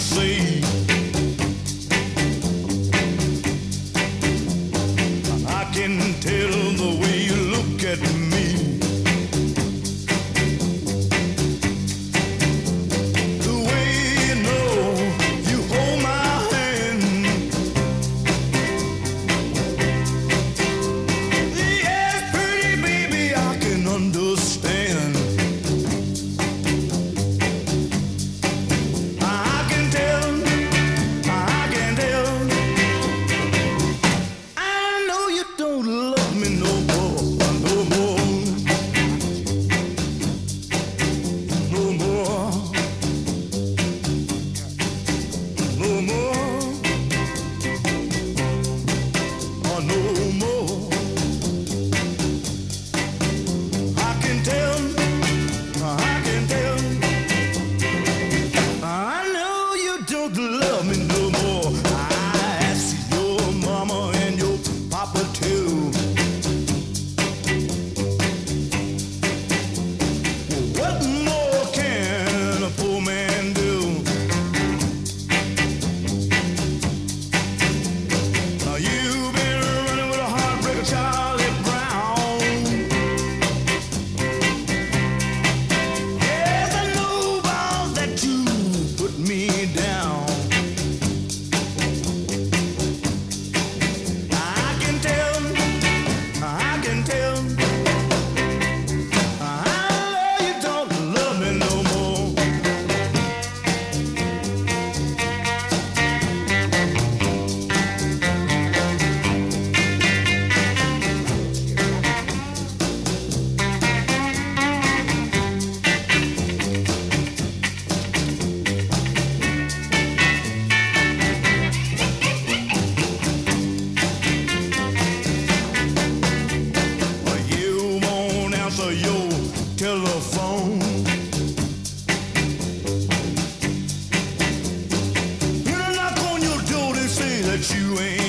say. I can tell the way you look at me. The way you know you hold my hand. Yes, pretty baby, I can understand. I can tell. I know you don't love me no more, no more, no more, no more, or no more. I can tell, I can tell. I know you don't love me no more. I ask your mama and your papa too. What more can a poor man do? Now you've been running with a heartbreaker, Charlie Brown. Yes, I know about that you put me down. I can tell, I can tell. I know you don't love me no more. Well, you won't answer your telephone. You knock on your door, they say that you ain't